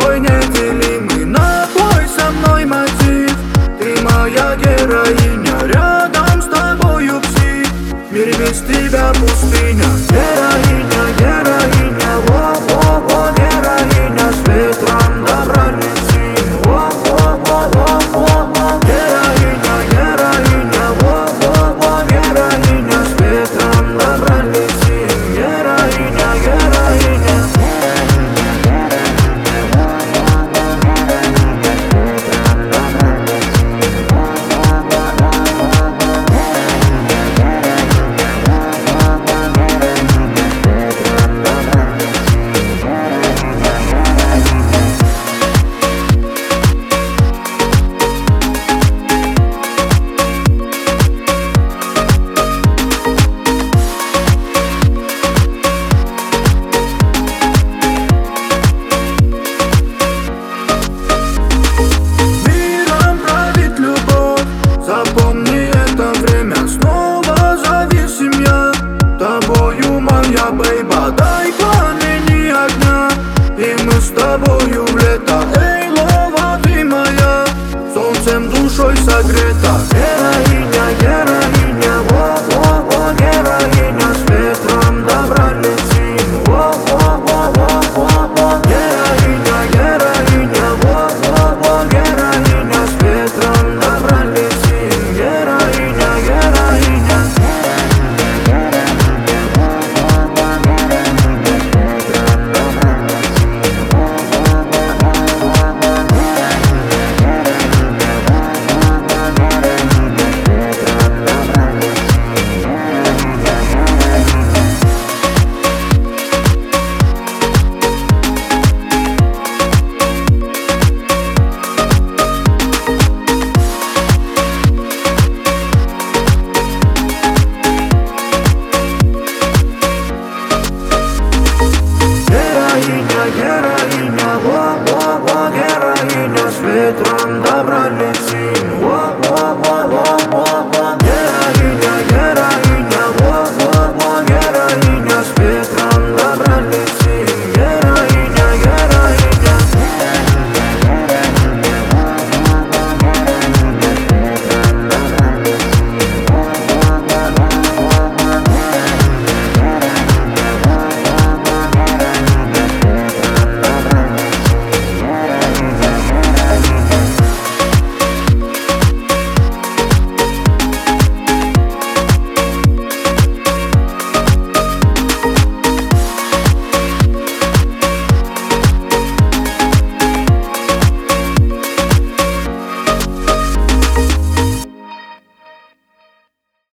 твой неделимый, напой со мной мотив. Ты моя героиня, рядом с тобою псих. Мир без тебя пустыня. Героиня, героиня, во-во-во, героиня, с ветром добра летим. Во-во-во-во-во, героиня, героиня, во-во-во, героиня, с ветром добра летим. Героиня, героиня. Запомни это время, снова зависим я тобою, моя бейба. Дай пламени огня, и мы с тобою в лето. Эй, лова, ты моя, солнцем душой согрета. Героиня, героиня, во-во-во, героиня, с ветром добра летим. Во-во-во-во-во, героиня, героиня, во-во-во, героиня, с ветром добра летим. Героиня, героиня.